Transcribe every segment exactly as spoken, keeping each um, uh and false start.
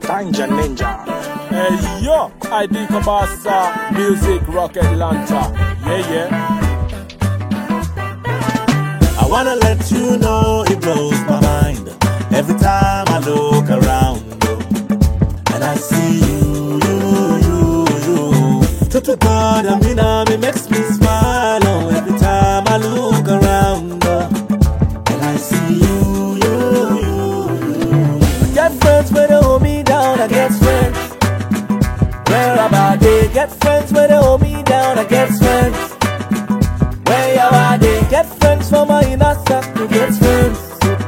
Danger Ninja. Hey yo, I D Kabasa, music rock Atlanta. Yeah, yeah. I wanna let you know it blows my mind every time I look around, oh, and I see you, you, you, you. To to God, I mean, I mean, makes me smile, oh, every time I look around, oh, and I see you, you, you, you. I get friends where they hold me down, I get friends. Where about they get friends where they hold me down, I get friends. Where are they get friends for my inner circle, get friends.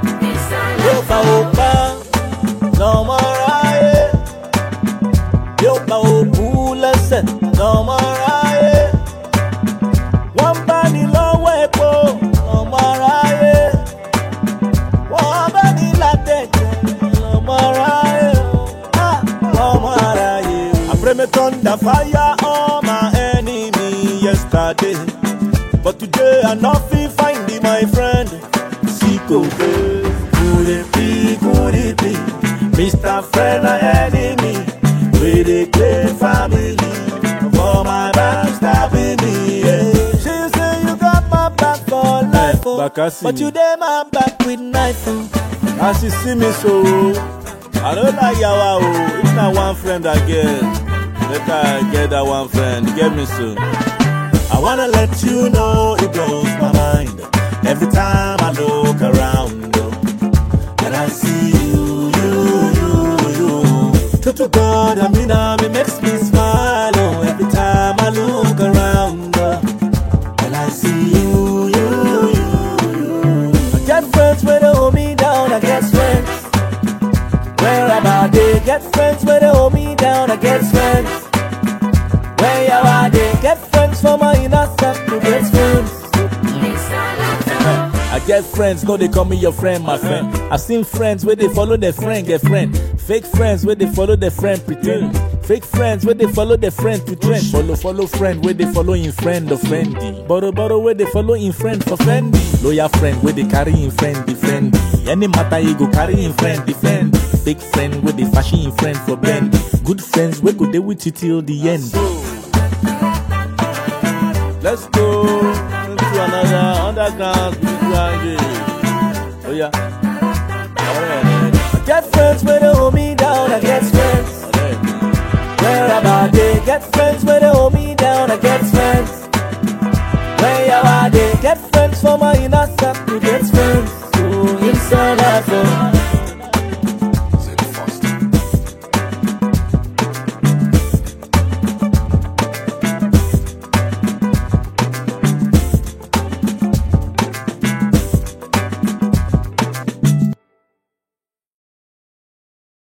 Yopa opa, no more aye. Yopa opu listen, no more aye. One body low wepo, no more aye. One body latte, no more aye. Ah, no more aye. I pray me thunder fire on my enemy yesterday. But today I nothing find it, my friend. Siko, could it be, could it be? Mister Friend or enemy, with a clear family. For my back stabbing me, yeah. She say you got my back for life, oh. But today my back with knife, oh. As you see me so, I don't like yawa, oh. It's not one friend I get. Let I get that one friend, get me soon. I wanna let you know it blows my mind every time I look around, oh, and I see you, you, you, you. To to God, I mean, I mean, makes me smile, oh, every time I look around, oh, and I see you, you, you, you. I get friends where they hold me down, I get friends. Where about they get friends where they hold me down, I get friends. Where are they get friends for my inner circle, get friends. I get friends, no they call me your friend, my friend. I've seen friends where they follow their friend, get friend. Fake friends where they follow their friend, pretend. Fake friends where they follow their friend to trend. Follow, follow friend where they follow in friend of friendy. Borrow, borrow where they follow in friend for friendy. Loyal friend where they carry in friend, defend. Any matter you go carry in friend, defend. Fake friend where they fashion in friend for bend. Good friends where go they with you till the end. Let's go into another underground spiritual game. Oh yeah. I get friends where they hold me